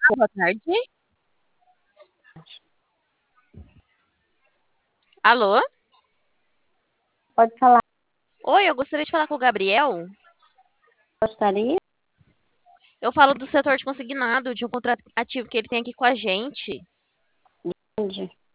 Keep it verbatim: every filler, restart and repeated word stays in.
Boa tarde. Alô? Pode falar, Oi, eu gostaria de falar com o Gabriel. gostaria? Eu falo do setor de consignado, de um contrato ativo que ele tem aqui com a gente. Entendi.